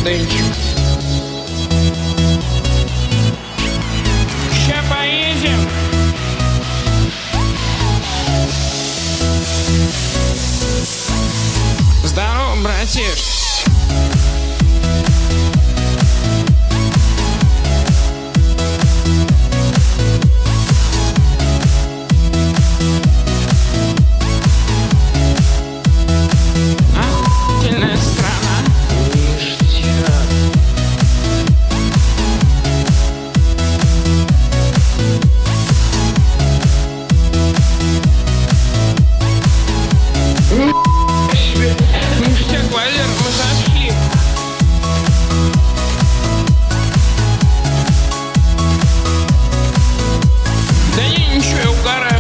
Денчик. Ща поедем. Здорово, братиш. Охуительная страна. Ништяк. Ништяк, Валер, мы зашли. Да не, ничего, я угораю.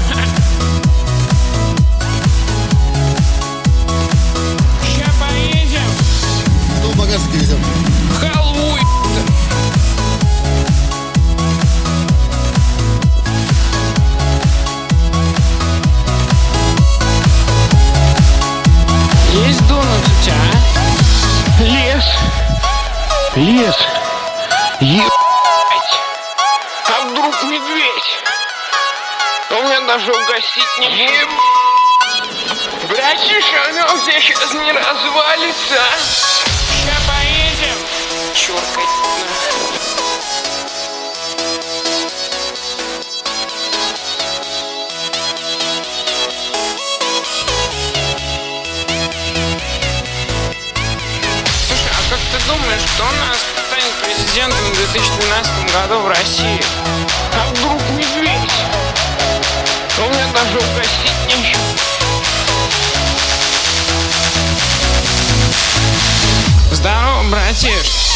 Ща поедем. Что в багажнике везем? Халву, есть донат у тебя, а? Лес. Лес. Ебать. А вдруг медведь? У меня даже угостить не еб. Братиша, он здесь сейчас не развалится. Ща поедем. Чёркать. Слушай, а как ты думаешь, кто у нас станет президентом в 2012 году в России? А вдруг медведь? У меня даже угостить нечего. Здорово, братиш.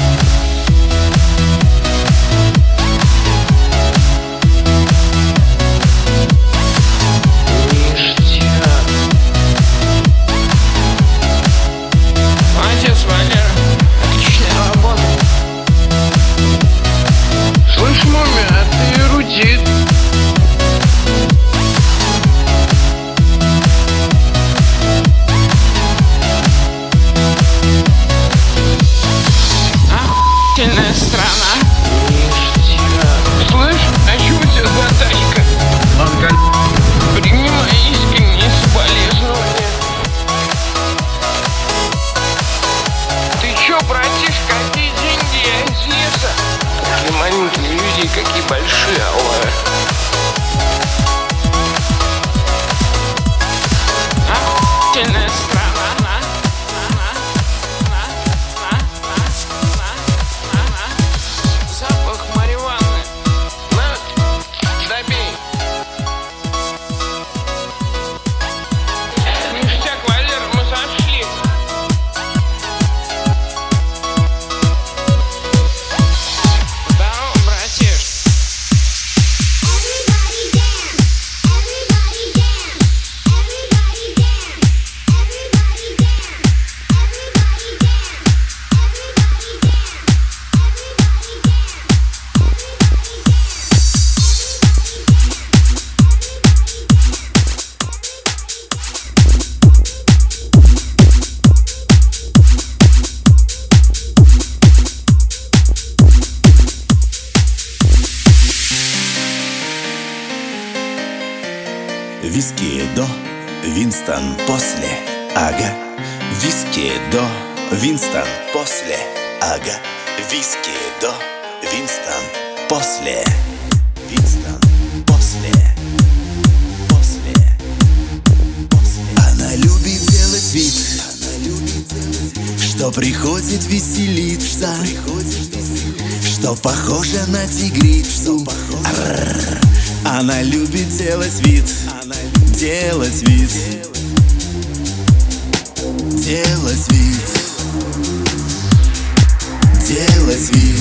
Ништяк. Молодец, Валера. Отличная работа. Слышь, мумия, а ты эрудит. Охуительная страна. Ништяк. Слышь, а чё у тебя за тачка? Принимай искренние соболезнования. Ты чё, братиш, какие деньги я из леса? Какие маленькие люди, какие большие, алло. Охуительная страна. Запах марихуаны. На, добей. Ништяк, Валер, мы зашли. Здорово, братиш. Everybody dance, everybody dance, everybody dance, everybody dance, everybody dance, Виски до, Винстон после, ага. Виски до, Винстон после, ага. Виски до, Винстон после. Винстон после. Она любит делать вид, что приходит веселиться, что похоже на тигрицу. Она любит делать вид, делать вид, делать вид, делать вид,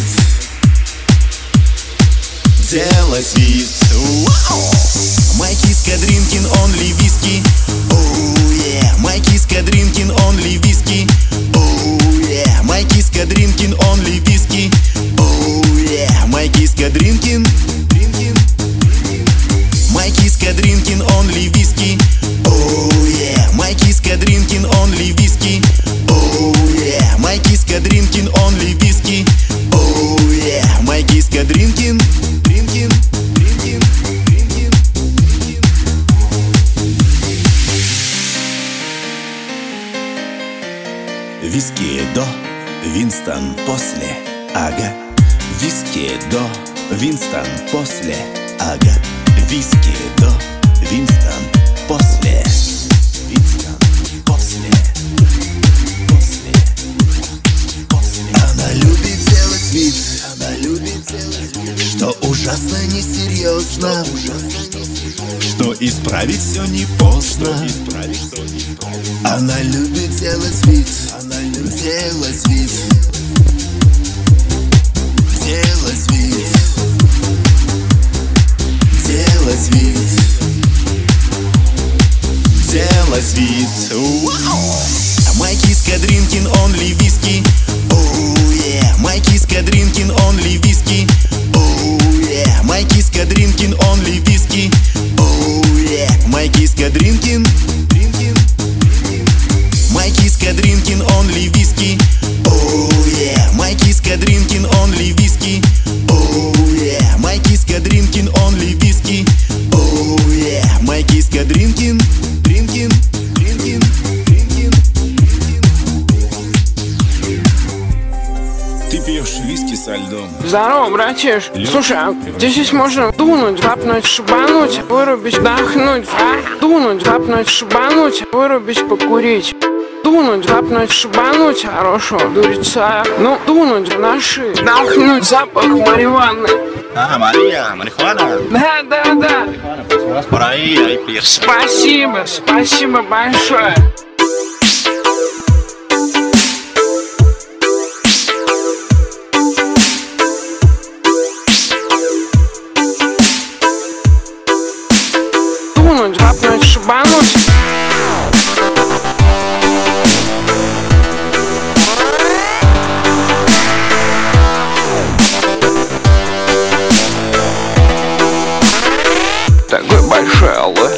делать вид. My kiska drinking only whiskey. Oh yeah. My kiska drinking only whiskey. Oh yeah. My kiska drinking only whiskey. Oh yeah. My kiska drinking. My kiska drinking. drinking only whiskey. Oh yeah, my киска drinking only whiskey. Oh yeah, my киска drinking only whiskey. Oh yeah, my киска drinking. Виски до, Винстон после, ага. Виски до, Винстон после, ага. Виски до, Винстон после. Винстон после. Она любит делать вид, что ужасно несерьезно, что исправить все не поздно. Она любит делать вид, делать вид, делать вид, делать вид, делать вид. My киска drinking only whiskey. Oh yeah, my киска drinking only whiskey. Oh yeah, my киска drinking only whiskey. Oh yeah, my киска drinking. My киска drinking only whiskey. Oh yeah, my киска drinking only whiskey. Oh yeah, my киска drinking only whiskey. Oh yeah, my киска drinking. Ты пьешь виски со льдом. Здорово, братиш. Слушай, а здесь можно дунуть, хапнуть, шибануть, вырубить, вдохнуть, дунуть, хапнуть, шибануть, вырубить, покурить. Дунуть, хапнуть, шибануть, хорошего дуреца. Ну, дунуть в наши, вдохнуть запах марихуаны. Марихуана. Да. Por ahí пьешь. Спасибо большое. Дунуть, хапнуть, шибануть. Такой большой алло.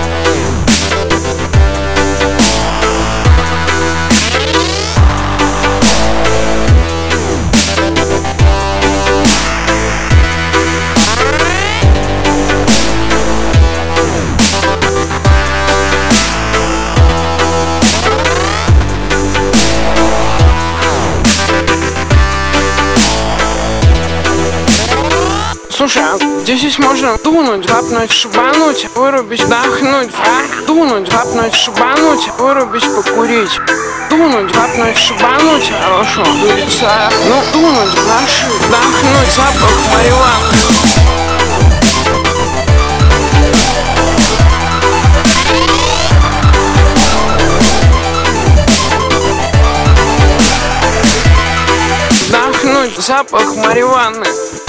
Слушай, а здесь можно дунуть, хапнуть, шибануть, вырубить, вдохнуть, дунуть, хапнуть, шибануть, вырубить, покурить. Дунуть, хапнуть, шибануть, хорошего дуреца. Ну, дунуть в наши, вдохнуть запах марихуаны. Вдохнуть запах марихуаны.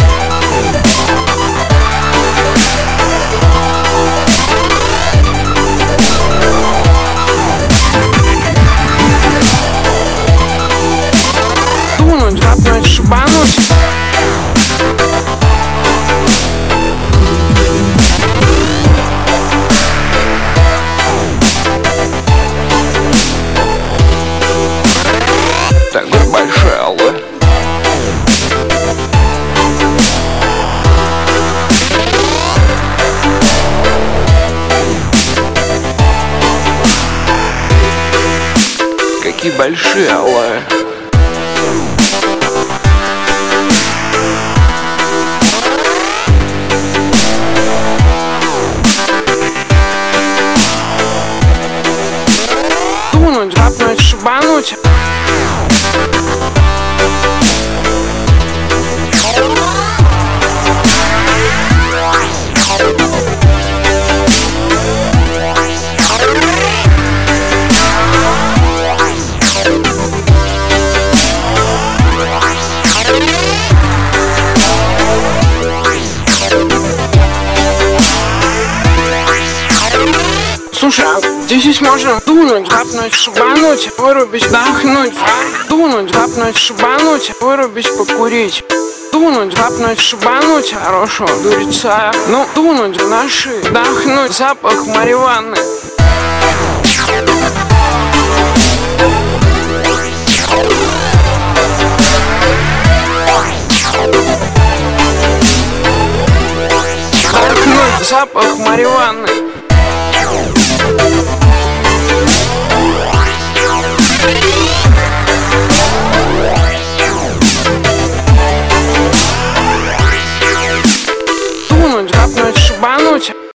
Дунуть, хапнуть, шибануть. Такой большой алло. Какие большие алло. Дунуть, хапнуть, шибануть. Слушай, а здесь можно дунуть, хапнуть, шибануть, вырубить, вдохнуть, дунуть, хапнуть, шибануть, вырубить, покурить. Дунуть, хапнуть, шибануть хорошего дуреца. Ну, дунуть в наши, вдохнуть запах марихуаны. Вдохнуть запах марихуаны. Дунуть, хапнуть, шибануть.